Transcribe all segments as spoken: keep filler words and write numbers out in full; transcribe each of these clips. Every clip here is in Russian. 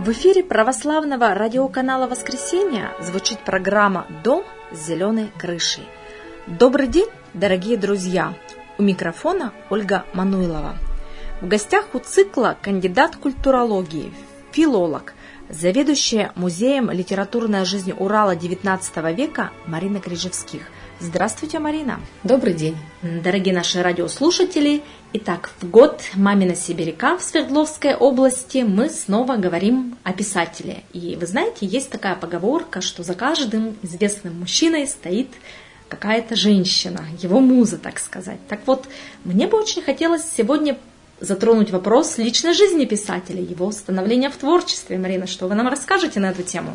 В эфире православного радиоканала «Воскресенье» звучит программа «Дом с зеленой крышей». Добрый день, дорогие друзья! У микрофона Ольга Мануйлова. В гостях у цикла кандидат культурологии, филолог, заведующая музеем «Литературная жизнь Урала девятнадцатого века» Марина Крижевских. Здравствуйте, Марина. Добрый день. Дорогие наши радиослушатели, итак, в год мамина сибиряка в Свердловской области мы снова говорим о писателе. И вы знаете, есть такая поговорка, что за каждым известным мужчиной стоит какая-то женщина, его муза, так сказать. Так вот, мне бы очень хотелось сегодня затронуть вопрос личной жизни писателя, его становления в творчестве. Марина, что вы нам расскажете на эту тему?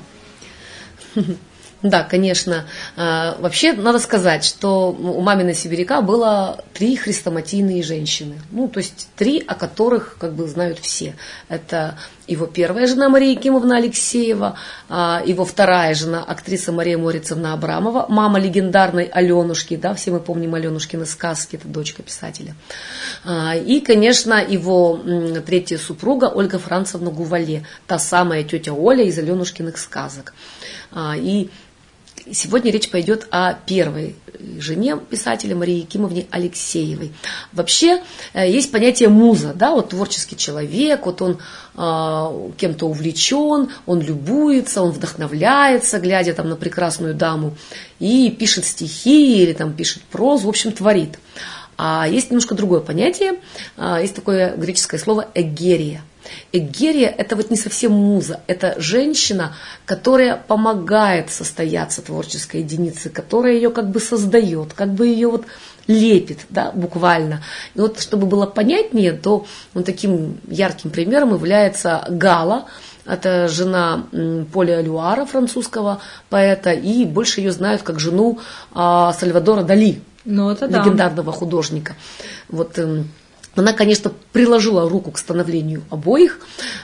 Да, конечно. Вообще, надо сказать, что у мамина сибиряка было три хрестоматийные женщины. Ну, то есть три, о которых как бы знают все. Это его первая жена Мария Якимовна Алексеева, его вторая жена актриса Мария Морицевна Абрамова, мама легендарной Аленушки, да, все мы помним Аленушкины сказки, это дочка писателя. И, конечно, его третья супруга Ольга Францевна Гувале, та самая тетя Оля из Аленушкиных сказок. И сегодня речь пойдет о первой жене писателя Марии Якимовне Алексеевой. Вообще есть понятие муза, да, вот творческий человек, вот он э, кем-то увлечен, он любуется, он вдохновляется, глядя там на прекрасную даму, и пишет стихи или там пишет прозу, в общем, творит. А есть немножко другое понятие, есть такое греческое слово эгерия. Эгерия – это вот не совсем муза, это женщина, которая помогает состояться творческой единице, которая ее как бы создает, как бы ее вот лепит, да, буквально. И вот чтобы было понятнее, то вот таким ярким примером является Гала. Это жена Поля Элюара, французского поэта, и больше ее знают как жену а, Сальвадора Дали, ну, это легендарного да. художника. Вот, она, конечно, приложила руку к становлению обоих.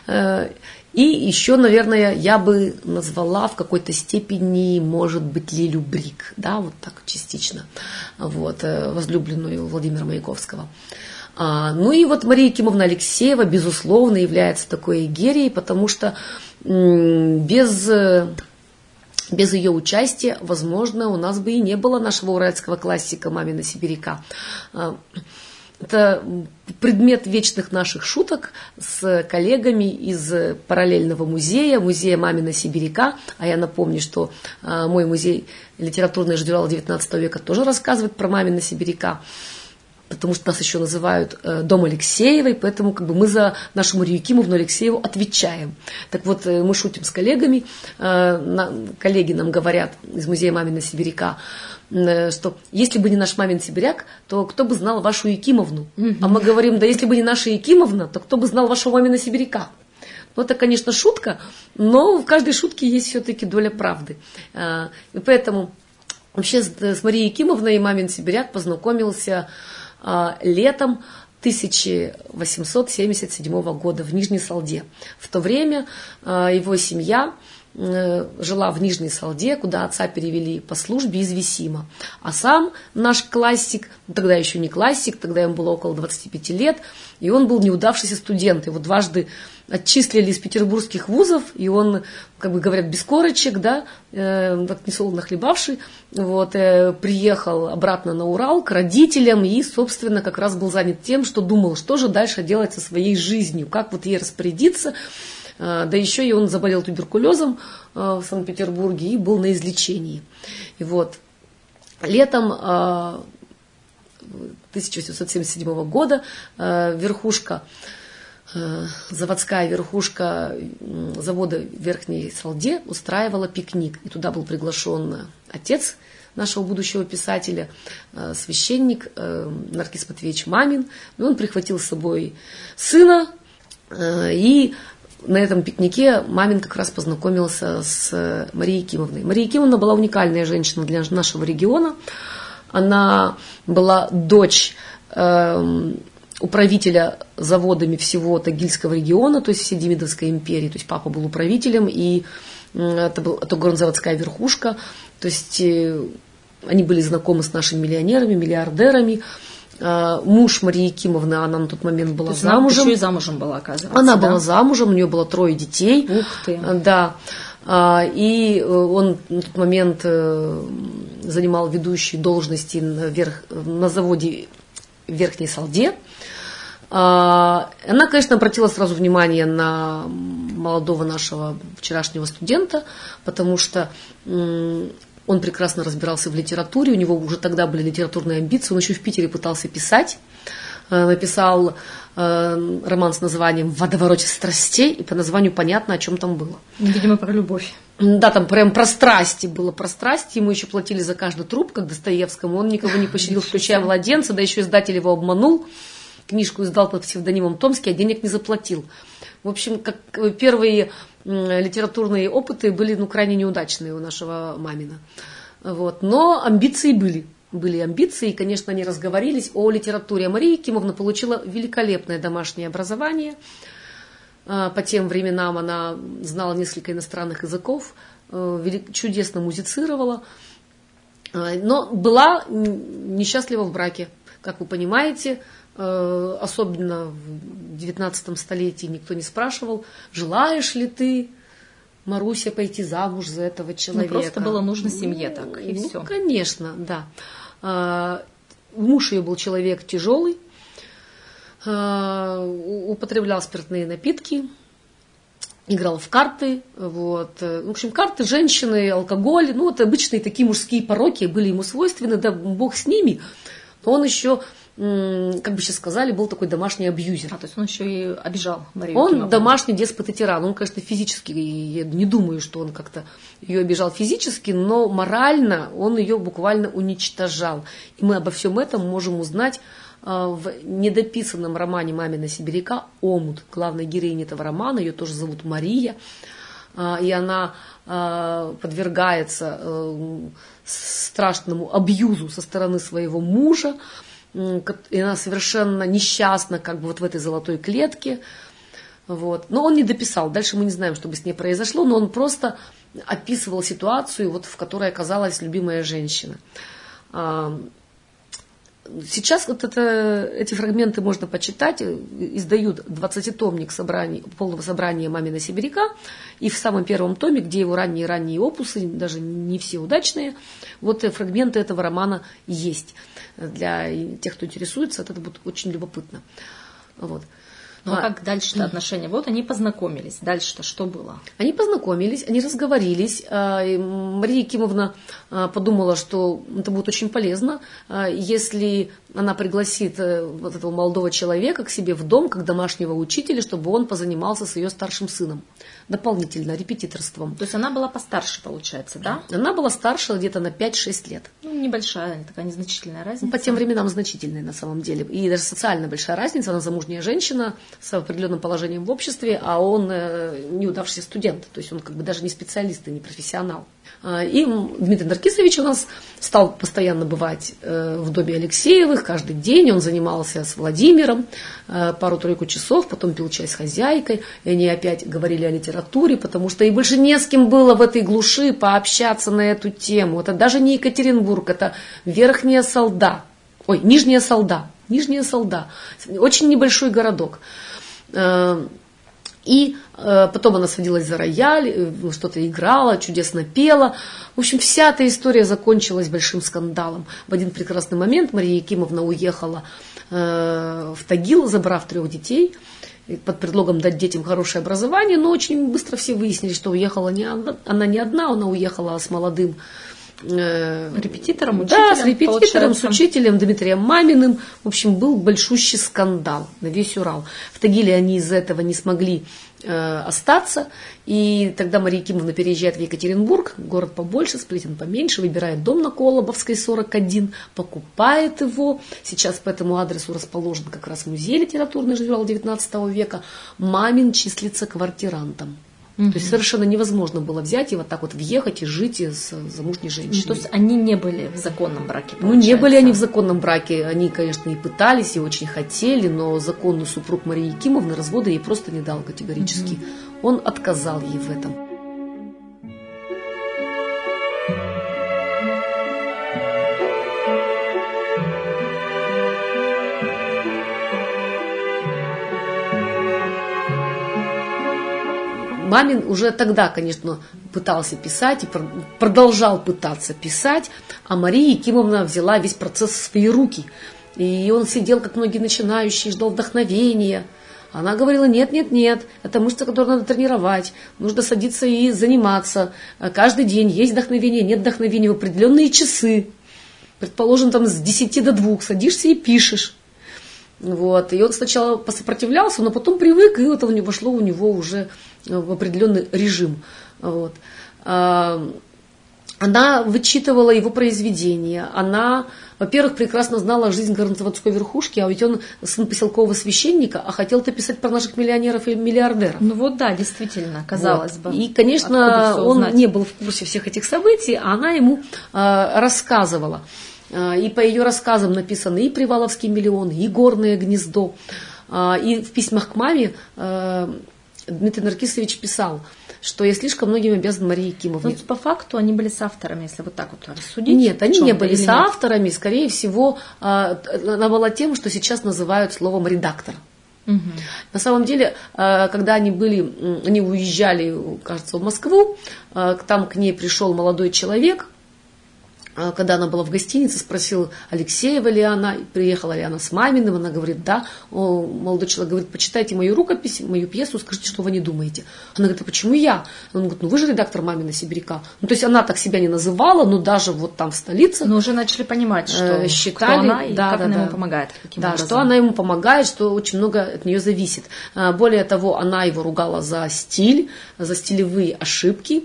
И еще, наверное, я бы назвала в какой-то степени, может быть, Лилю Брик, да, вот так частично, вот, возлюбленную Владимира Маяковского. Ну и вот Мария Якимовна Алексеева, безусловно, является такой эгерией, потому что без... Без ее участия, возможно, у нас бы и не было нашего уральского классика «Мамина сибиряка». Это предмет вечных наших шуток с коллегами из параллельного музея, музея «Мамина сибиряка». А я напомню, что мой музей «Литературная жизнь Урала девятнадцатого века» тоже рассказывает про «Мамина сибиряка», потому что нас еще называют э, дом Алексеевой, поэтому как бы мы за нашу Марию Якимовну Алексееву отвечаем. Так вот, э, мы шутим с коллегами, э, на, коллеги нам говорят из музея «Мамина сибиряка», э, что если бы не наш мамин сибиряк, то кто бы знал вашу Якимовну? Mm-hmm. А мы говорим, да если бы не наша Якимовна, то кто бы знал вашего мамина сибиряка? Ну, это, конечно, шутка, но в каждой шутке есть все-таки доля правды. Э, и поэтому вообще с, с Марией Якимовной и мамин сибиряк познакомился летом тысяча восемьсот семьдесят седьмого года в Нижней Салде. В то время его семья жила в Нижней Салде, куда отца перевели по службе из Висима. А сам наш классик, тогда еще не классик, тогда ему было около двадцати пяти лет, и он был неудавшийся студент. Его дважды отчислили из петербургских вузов, и он, как бы говорят, без корочек, да, э, так несолоно хлебавший, вот, э, приехал обратно на Урал к родителям и, собственно, как раз был занят тем, что думал, что же дальше делать со своей жизнью, как вот ей распорядиться. Э, да еще и он заболел туберкулезом э, в Санкт-Петербурге и был на излечении. И вот летом э, тысяча восемьсот семьдесят седьмого года э, верхушка заводская верхушка завода в Верхней Салде устраивала пикник. И туда был приглашен отец нашего будущего писателя, священник Наркис Матвеевич Мамин. И он прихватил с собой сына. И на этом пикнике Мамин как раз познакомился с Марией Якимовной. Мария Якимовна была уникальная женщина для нашего региона. Она была дочь управителя заводами всего Тагильского региона, то есть всей Демидовской империи. То есть папа был управителем, и это, был, это горнозаводская верхушка. То есть они были знакомы с нашими миллионерами, миллиардерами. Муж Марии Якимовны, она на тот момент была То замужем. Она еще и замужем была, оказывается. Она да? была замужем, у нее было трое детей. Ух ты. Да. И он на тот момент занимал ведущие должности наверх, на заводе в Верхней Салде. Она, конечно, обратила сразу внимание на молодого нашего вчерашнего студента, потому что он прекрасно разбирался в литературе, у него уже тогда были литературные амбиции, он еще в Питере пытался писать, написал роман с названием «В водовороте страстей», и по названию понятно, о чем там было. Видимо, про любовь. Да, там прям про страсти было, про страсти, ему еще платили за каждый труп, как Достоевскому, он никого не пощадил, включая младенца, да еще издатель его обманул, книжку издал под псевдонимом Томский, а денег не заплатил. В общем, как первые литературные опыты были ну, крайне неудачные у нашего Мамина. Вот. Но амбиции были. Были амбиции, и, конечно, они разговорились о литературе. Мария Якимовна получила великолепное домашнее образование. По тем временам она знала несколько иностранных языков, чудесно музицировала, но была несчастлива в браке. Как вы понимаете, особенно в девятнадцатом столетии никто не спрашивал, желаешь ли ты, Маруся, пойти замуж за этого человека. Ну, просто было нужно семье так, и ну, все. Конечно, да. Муж ее был человек тяжелый, употреблял спиртные напитки, играл в карты. Вот. В общем, карты, женщины, алкоголь, ну, вот обычные такие мужские пороки были ему свойственны, да бог с ними. Но он еще, как бы сейчас сказали, был такой домашний абьюзер. А, то есть он еще и обижал Марию Он Якимовну. домашний деспот и тиран. Он, конечно, физически, я не думаю, что он как-то ее обижал физически, но морально он ее буквально уничтожал. И мы обо всем этом можем узнать в недописанном романе «Мамина сибиряка» «Омут». Главной героиня этого романа, ее тоже зовут Мария, и она подвергается страшному абьюзу со стороны своего мужа, и она совершенно несчастна как бы вот в этой золотой клетке. Вот. Но он не дописал, дальше мы не знаем, что бы с ней произошло, но он просто описывал ситуацию, вот, в которой оказалась любимая женщина. Сейчас вот это, эти фрагменты можно почитать, издают двадцатитомник собраний, полного собрания «Мамина сибиряка», и в самом первом томе, где его ранние-ранние опусы, даже не все удачные, вот фрагменты этого романа есть. Для тех, кто интересуется, это будет очень любопытно. Вот. Ну а как дальше-то отношения? Вот они познакомились. Дальше-то что было? Они познакомились, они разговорились. Мария Якимовна подумала, что это будет очень полезно, если она пригласит вот этого молодого человека к себе в дом, как домашнего учителя, чтобы он позанимался с ее старшим сыном. Дополнительно, репетиторством. То есть она была постарше, получается, да? Она была старше где-то на пять-шесть лет. Ну, небольшая, такая незначительная разница. Ну, по тем временам значительная на самом деле. И даже социально большая разница. Она замужняя женщина с определенным положением в обществе, а он неудавшийся студент. То есть он как бы даже не специалист и не профессионал. И Дмитрий Наркисович у нас стал постоянно бывать в доме Алексеевых. Каждый день он занимался с Владимиром пару-тройку часов, потом пил чай с хозяйкой. И они опять говорили о литературе, потому что и больше не с кем было в этой глуши пообщаться на эту тему. Это даже не Екатеринбург, это Верхняя Салда. Ой, Нижняя Салда. Нижняя Салда. Очень небольшой городок. И э, потом она садилась за рояль, что-то играла, чудесно пела. В общем, вся эта история закончилась большим скандалом. В один прекрасный момент Мария Якимовна уехала э, в Тагил, забрав трех детей, под предлогом дать детям хорошее образование, но очень быстро все выяснили, что уехала не одна, она не одна, она уехала с молодым репетитором, учителем. Да, с репетитором, с учителем Дмитрием Маминым. В общем, был большущий скандал на весь Урал. В Тагиле они из-за этого не смогли э, остаться. И тогда Мария Якимовна переезжает в Екатеринбург, город побольше, Сплетен поменьше, выбирает дом на Колобовской, сорок один, покупает его. Сейчас по этому адресу расположен как раз музей литературный журнал девятнадцатого века. Мамин числится квартирантом. Mm-hmm. То есть совершенно невозможно было взять и вот так вот въехать и жить с замужней женщиной. Ну, то есть они не были в законном браке, получается? Ну, не были они в законном браке. Они, конечно, и пытались, и очень хотели, но законный супруг Марии Якимовны развода ей просто не дал категорически. Mm-hmm. Он отказал ей в этом. Мамин уже тогда, конечно, пытался писать и продолжал пытаться писать, а Мария Якимовна взяла весь процесс в свои руки. И он сидел, как многие начинающие, ждал вдохновения. Она говорила, нет, нет, нет, это мышца, которую надо тренировать, нужно садиться и заниматься каждый день, есть вдохновение, нет вдохновения в определенные часы. Предположим, там с десяти до двух садишься и пишешь. Вот. И он сначала посопротивлялся, но потом привык, и это у него вошло у него уже в определенный режим. Вот. Она вычитывала его произведения, она, во-первых, прекрасно знала жизнь горнозаводской верхушки, а ведь он сын поселкового священника, а хотел-то писать про наших миллионеров и миллиардеров. Ну вот да, действительно, казалось вот. бы. И, конечно, он не был в курсе всех этих событий, а она ему э, рассказывала. И по ее рассказам написаны и «Приваловский миллион», и «Горное гнездо». И в письмах к маме Дмитрий Наркисович писал, что я слишком многим обязан Марии Якимовне. Но по факту они были соавторами, если вот так вот рассудить. Нет, они не были соавторами, скорее всего, она была тем, что сейчас называют словом «редактор». Угу. На самом деле, когда они были, они уезжали, кажется, в Москву, там к ней пришел молодой человек, когда она была в гостинице, спросил, Алексеева ли она, приехала ли она с Маминым, она говорит, да. О, молодой человек говорит, почитайте мою рукопись, мою пьесу, скажите, что вы не думаете. Она говорит, а почему я? Он говорит, ну вы же редактор «Мамина Сибиряка». Ну, то есть она так себя не называла, но даже вот там в столице. Но уже начали понимать, что считали, кто она и да, как да, она да. ему помогает. Каким да, образом. что она ему помогает, что очень много от нее зависит. Более того, она его ругала за стиль, за стилевые ошибки,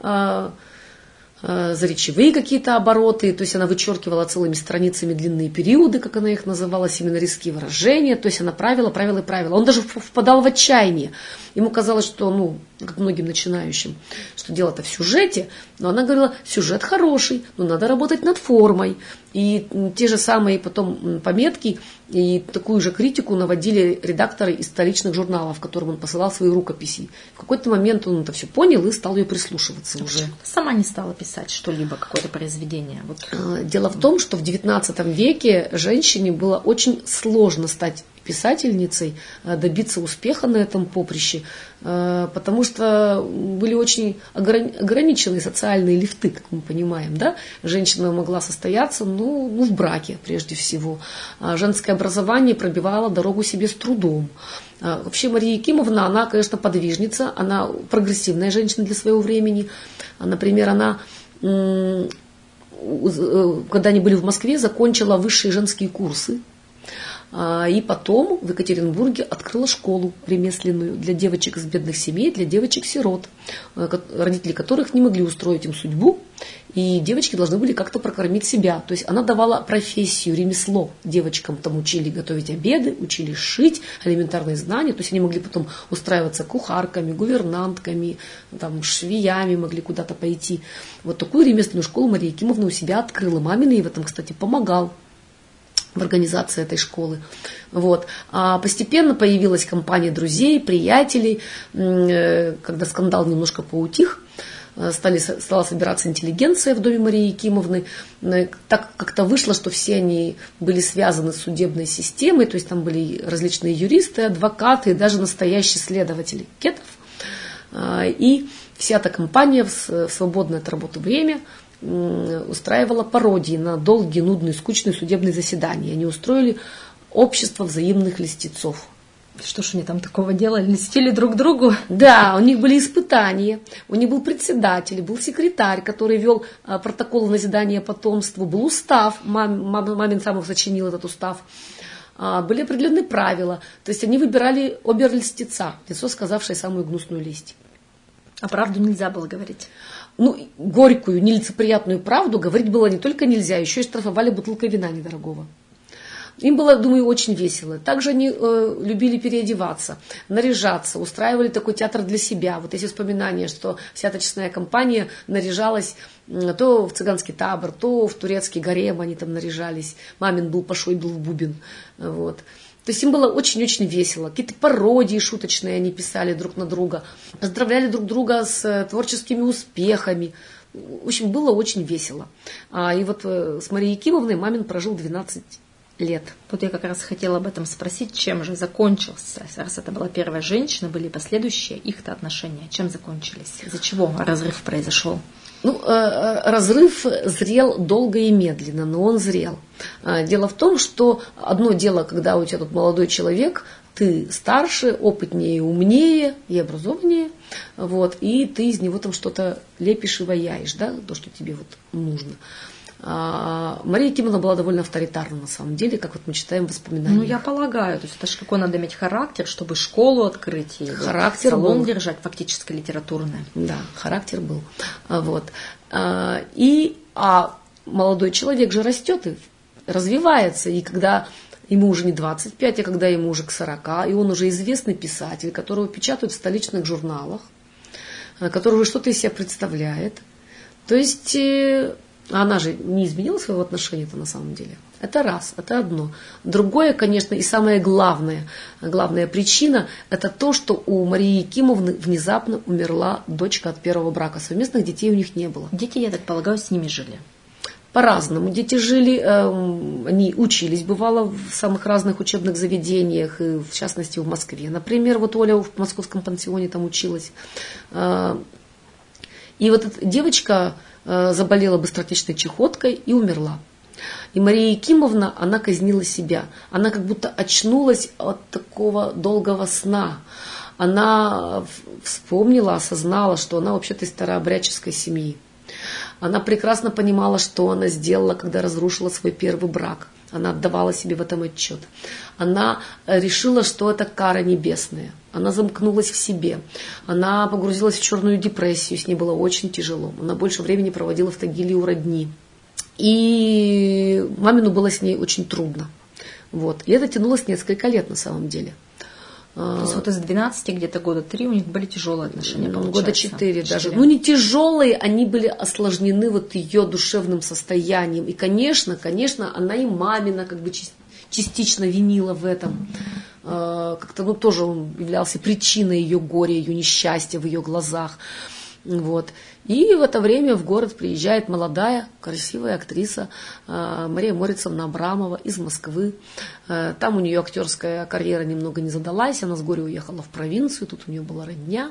за речевые какие-то обороты, то есть она вычеркивала целыми страницами длинные периоды, как она их называла, семинарийские выражения, то есть она правила, правила и правила. Он даже впадал в отчаяние. Ему казалось, что, ну, как многим начинающим, что дело-то в сюжете, но она говорила, сюжет хороший, но надо работать над формой. И те же самые потом пометки и такую же критику наводили редакторы из столичных журналов, которым он посылал свои рукописи. В какой-то момент он это все понял и стал ее прислушиваться уже. Сама не стала писать что-либо, какое-то произведение. Вот. Дело в том, что в девятнадцатом веке женщине было очень сложно стать писательницей, добиться успеха на этом поприще, потому что были очень ограниченные социальные лифты, как мы понимаем. Да? Женщина могла состояться ну, ну, в браке прежде всего. Женское образование пробивало дорогу себе с трудом. Вообще Мария Якимовна, она, конечно, подвижница, она прогрессивная женщина для своего времени. Например, она, когда они были в Москве, закончила высшие женские курсы. И потом в Екатеринбурге открыла школу ремесленную для девочек из бедных семей, для девочек-сирот, родители которых не могли устроить им судьбу, и девочки должны были как-то прокормить себя. То есть она давала профессию, ремесло девочкам, там учили готовить обеды, учили шить, элементарные знания, то есть они могли потом устраиваться кухарками, гувернантками, там, швеями могли куда-то пойти. Вот такую ремесленную школу Мария Якимовна у себя открыла. Мамин ей в этом, кстати, помогал. В организации этой школы. Вот. А постепенно появилась компания друзей, приятелей. Когда скандал немножко поутих, стали, стала собираться интеллигенция в доме Марии Якимовны. Так как-то вышло, что все они были связаны с судебной системой, то есть там были различные юристы, адвокаты, даже настоящие следователи Кетов. И вся эта компания в свободное от работы время устраивала пародии на долгие, нудные, скучные судебные заседания. Они устроили общество взаимных льстецов. Что ж они там такого делали? Льстили друг другу? Да, у них были испытания, у них был председатель, был секретарь, который вел протокол назидания потомству, был устав, мам, мам, мамин сам сочинил этот устав. Были определенные правила, то есть они выбирали обер-льстеца, лицо, сказавшее самую гнусную лесть. А правду нельзя было говорить? Ну, горькую, нелицеприятную правду говорить было не только нельзя, еще и штрафовали бутылкой вина недорогого. Им было, думаю, очень весело. Также они э, любили переодеваться, наряжаться, устраивали такой театр для себя. Вот эти вспоминания, что вся эта честная компания наряжалась э, то в цыганский табор, то в турецкий гарем они там наряжались. Мамин был пашой, был в бубен. Вот. То есть им было очень-очень весело. Какие-то пародии шуточные они писали друг на друга. Поздравляли друг друга с творческими успехами. В общем, было очень весело. И вот с Марией Якимовной Мамин прожил двенадцать лет. Вот я как раз хотела об этом спросить, чем же закончился, раз это была первая женщина, были последующие их-то отношения, чем закончились, из-за чего разрыв произошел? Ну, разрыв зрел долго и медленно, но он зрел. Дело в том, что одно дело, когда у тебя тут молодой человек, ты старше, опытнее, умнее и образованнее, вот, и ты из него там что-то лепишь и ваяешь, да, то, что тебе вот нужно. А Мария Кимовна была довольно авторитарна на самом деле, как вот мы читаем воспоминания. Ну, я полагаю, то есть это же какой надо иметь характер, чтобы школу открыть и характер салон был. Держать, фактически литературный. Да, характер был. Вот. И а молодой человек же растет и развивается, и когда ему уже не двадцать пять, а когда ему уже к сорока, и он уже известный писатель, которого печатают в столичных журналах, который уже что-то из себя представляет. То есть она же не изменила своего отношения-то на самом деле. Это раз, это одно. Другое, конечно, и самое главное, главная причина, это то, что у Марии Якимовны внезапно умерла дочка от первого брака. Совместных детей у них не было. Дети, я так полагаю, с ними жили. По-разному. Дети жили, они учились, бывало, в самых разных учебных заведениях, и в частности в Москве. Например, вот Оля в московском пансионе там училась. И вот эта девочка заболела быстротечной чехоткой и умерла. И Мария Якимовна, она казнила себя. Она как будто очнулась от такого долгого сна. Она вспомнила, осознала, что она вообще-то из старообрядческой семьи. Она прекрасно понимала, что она сделала, когда разрушила свой первый брак. Она отдавала себе в этом отчет. Она решила, что это кара небесная. Она замкнулась в себе. Она погрузилась в черную депрессию, с ней было очень тяжело. Она больше времени проводила в Тагиле у родни. И мамину было с ней очень трудно. Вот. И это тянулось несколько лет на самом деле. То есть вот из двенадцати где-то года три у них были тяжелые отношения, получается? Года четыре даже. Ну не тяжелые, они были осложнены вот ее душевным состоянием. И, конечно, конечно, она и мамина как бы частично винила в этом. Как-то, ну, тоже он являлся причиной ее горя, ее несчастья в ее глазах. Вот. И в это время в город приезжает молодая, красивая актриса Мария Морицовна Абрамова из Москвы. Там у нее актерская карьера немного не задалась, она с горя уехала в провинцию, тут у нее была родня.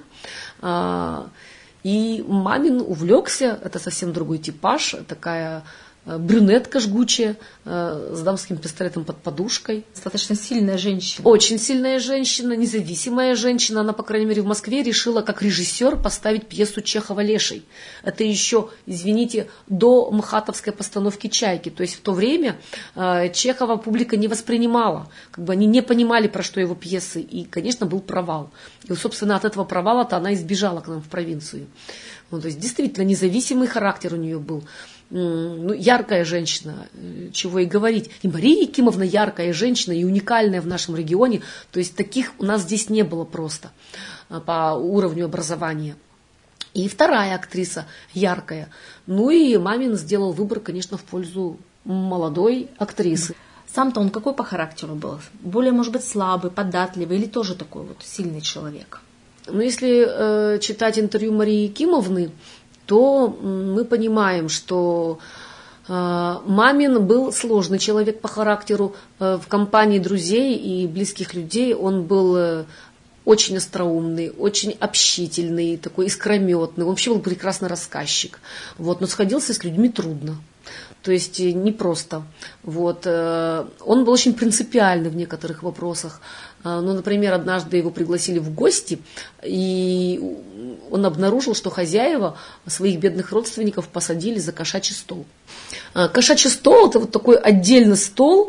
И мамин увлекся, это совсем другой типаж, такая брюнетка жгучая, с дамским пистолетом под подушкой. Достаточно сильная женщина. Очень сильная женщина, независимая женщина. Она, по крайней мере, в Москве решила как режиссер поставить пьесу Чехова «Леший». Это еще, извините, до мхатовской постановки «Чайки». То есть в то время Чехова публика не воспринимала. Как бы они не понимали, про что его пьесы. И, конечно, был провал. И, собственно, от этого провала-то она избежала к нам в провинцию. Ну, то есть действительно независимый характер у нее был. Ну, яркая женщина, чего и говорить. И Мария Якимовна яркая женщина и уникальная в нашем регионе. То есть таких у нас здесь не было просто по уровню образования. И вторая актриса яркая. Ну и мамин сделал выбор, конечно, в пользу молодой актрисы. Сам-то он какой по характеру был? Более, может быть, слабый, податливый или тоже такой вот сильный человек? Ну, если э, читать интервью Марии Якимовны, то мы понимаем, что э, мамин был сложный человек по характеру. Э, в компании друзей и близких людей он был э, очень остроумный, очень общительный, такой искрометный. Он вообще был прекрасный рассказчик. Вот, но сходился с людьми трудно. То есть непросто. Вот. Он был очень принципиальный в некоторых вопросах. Ну, например, однажды его пригласили в гости, и он обнаружил, что хозяева своих бедных родственников посадили за кошачий стол. Кошачий стол – это вот такой отдельный стол,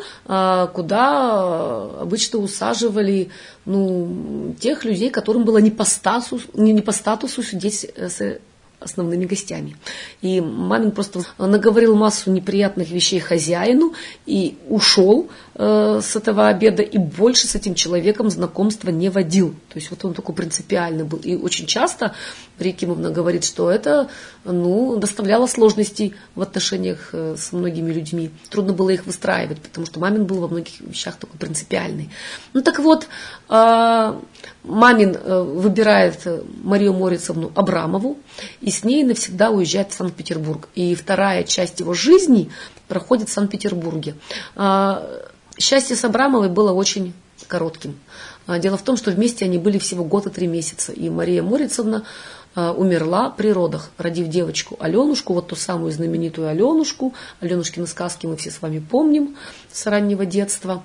куда обычно усаживали, ну, тех людей, которым было не по статусу, не по статусу сидеть с основными гостями. И мамин просто наговорил массу неприятных вещей хозяину и ушел э, с этого обеда, и больше с этим человеком знакомства не водил. То есть вот он такой принципиальный был. И очень часто Мария Якимовна говорит, что это, ну, доставляло сложностей в отношениях с многими людьми. Трудно было их выстраивать, потому что мамин был во многих вещах такой принципиальный. Ну так вот, э, мамин э, выбирает Марию Морицовну Абрамову, и с ней навсегда уезжает в Санкт-Петербург. И вторая часть его жизни проходит в Санкт-Петербурге. Счастье с Абрамовой было очень коротким. Дело в том, что вместе они были всего год и три месяца. И Мария Морицовна умерла при родах, родив девочку Аленушку, вот ту самую знаменитую Аленушку. Аленушкины сказки мы все с вами помним с раннего детства.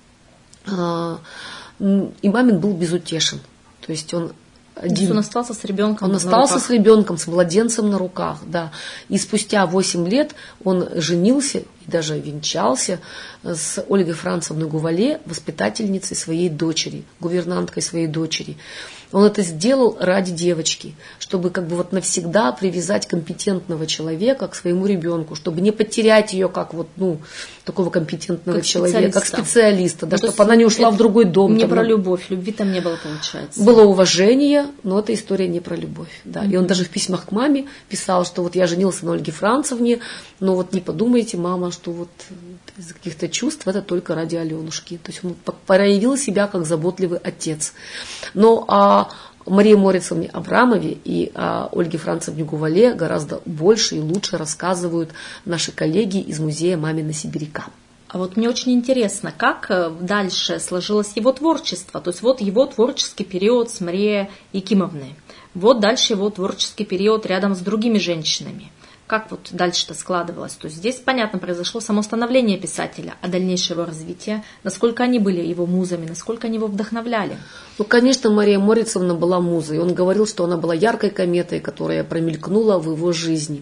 И мамин был безутешен. То есть он один. Он остался с ребенком. Он остался с ребенком, с младенцем на руках, да. И спустя восемь лет он женился и даже венчался с Ольгой Францевной Гувале, воспитательницей своей дочери, гувернанткой своей дочери. Он это сделал ради девочки, чтобы как бы вот навсегда привязать компетентного человека к своему ребенку, чтобы не потерять ее как вот, ну, такого компетентного как человека, как специалиста, да, ну, чтобы она не ушла в другой дом. Не там, про ну, любовь, любви там не было, получается. Было уважение, но эта история не про любовь. Да. Mm-hmm. И он даже в письмах к маме писал, что вот я женился на Ольге Францевне, но вот не подумайте, мама, что вот из каких-то чувств это только ради Аленушки. То есть он проявил себя как заботливый отец. Но а Марии Морицовне Абрамове и о Ольге Францевне Гувале гораздо больше и лучше рассказывают наши коллеги из музея «Мамина сибиряка». А вот мне очень интересно, как дальше сложилось его творчество. То есть вот его творческий период с Марией Якимовной. Вот дальше его творческий период рядом с другими женщинами. Как вот дальше-то складывалось? То есть здесь, понятно, произошло само становление писателя, а дальнейшее его развитие, насколько они были его музами, насколько они его вдохновляли? Ну, конечно, Мария Морицовна была музой. Он говорил, что она была яркой кометой, которая промелькнула в его жизни.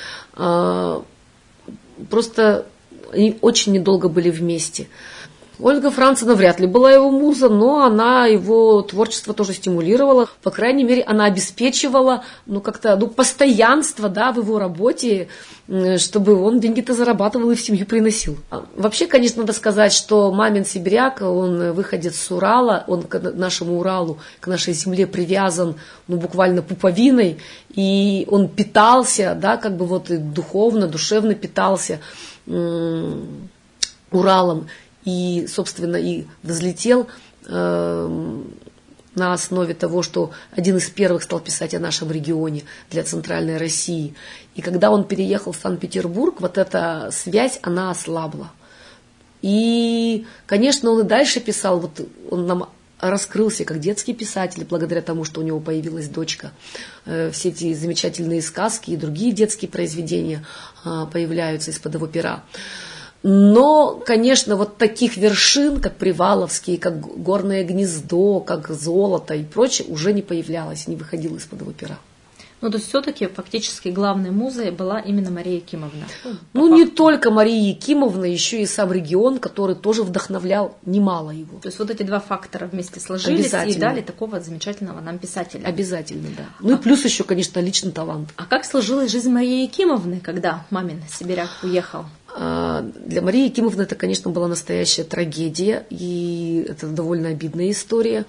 Просто они очень недолго были вместе. Ольга Францевна вряд ли была его муза, но она его творчество тоже стимулировала. По крайней мере, она обеспечивала ну, как-то, ну, постоянство, да, в его работе, чтобы он деньги-то зарабатывал и в семью приносил. Вообще, конечно, надо сказать, что мамин сибиряк, он выходец с Урала, он к нашему Уралу, к нашей земле привязан ну, буквально пуповиной, и он питался, да, как бы вот и духовно, душевно питался м- Уралом. И, собственно, и взлетел э, на основе того, что один из первых стал писать о нашем регионе для Центральной России. И когда он переехал в Санкт-Петербург, вот эта связь, она ослабла. И, конечно, он и дальше писал, вот он нам раскрылся как детский писатель, благодаря тому, что у него появилась дочка. Э, все эти замечательные сказки и другие детские произведения э, появляются из-под его пера. Но, конечно, вот таких вершин, как Приваловский, как Горное гнездо, как Золото и прочее, уже не появлялось, не выходило из-под его пера. Ну, то есть все-таки фактически главной музой была именно Мария Якимовна. Ну, ну не только Мария Якимовна, еще и сам регион, который тоже вдохновлял немало его. То есть вот эти два фактора вместе сложились и дали такого замечательного нам писателя. Обязательно, да. Ну а... и плюс еще, конечно, личный талант. А как сложилась жизнь Марии Якимовны, когда мамин сибиряк уехал? Для Марии Якимовны это, конечно, была настоящая трагедия, и это довольно обидная история.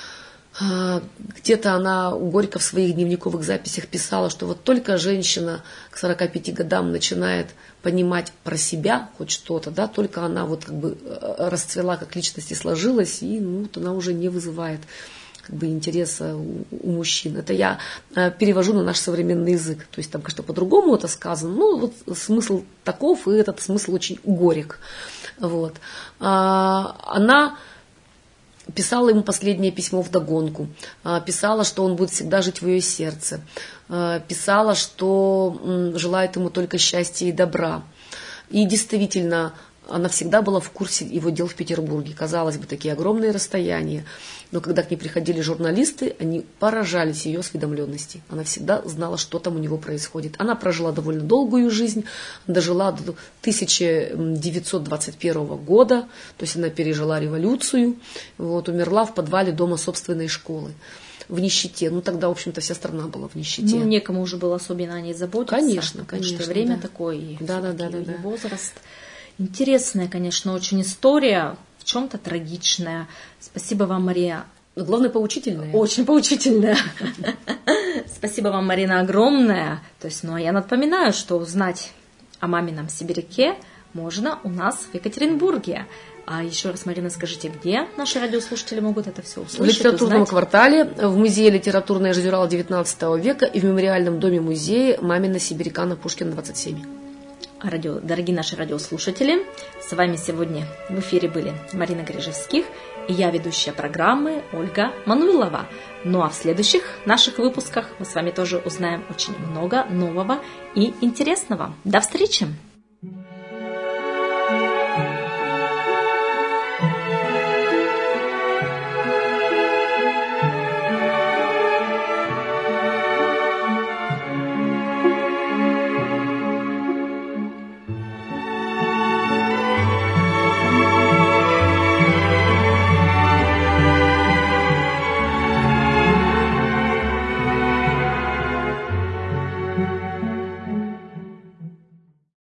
Где-то она у Горько в своих дневниковых записях писала, что вот только женщина к сорока пяти годам начинает понимать про себя хоть что-то, да, только она вот как бы расцвела как личность и сложилась, и ну, вот она уже не вызывает как бы интереса у, у мужчин. Это я э, перевожу на наш современный язык. То есть там, конечно, по-другому это сказано, но вот смысл таков, и этот смысл очень горек. Вот. А, она писала ему последнее письмо вдогонку, а, писала, что он будет всегда жить в ее сердце, а, писала, что м, желает ему только счастья и добра. И действительно, она всегда была в курсе его дел в Петербурге. Казалось бы, такие огромные расстояния. Но когда к ней приходили журналисты, они поражались ее осведомленности. Она всегда знала, что там у него происходит. Она прожила довольно долгую жизнь, дожила до тысяча девятьсот двадцать первого года, то есть она пережила революцию, вот, умерла в подвале дома собственной школы. В нищете. Ну, тогда, в общем-то, вся страна была в нищете. Ну, некому уже было особенно о ней заботиться. Конечно, конечно. Потому что время да. такое, и да, да, да, да, да. возраст. Интересная, конечно, очень история, в чем-то трагичная. Спасибо вам, Мария. Но главное, поучительная. Очень поучительная. Спасибо вам, Марина, огромное. То есть, ну, а я напоминаю, что узнать о мамином сибиряке можно у нас в Екатеринбурге. А еще раз, Марина, скажите, где наши радиослушатели могут это все услышать? В литературном узнать? Квартале, в музее литературная журнала девятнадцатого века и в мемориальном доме музея «Мамина сибиряка» на Пушкина, двадцать семь. радио, дорогие наши радиослушатели, с вами сегодня в эфире были Марина Грижевских и я, ведущая программы Ольга Мануилова. Ну а в следующих наших выпусках мы с вами тоже узнаем очень много нового и интересного. До встречи!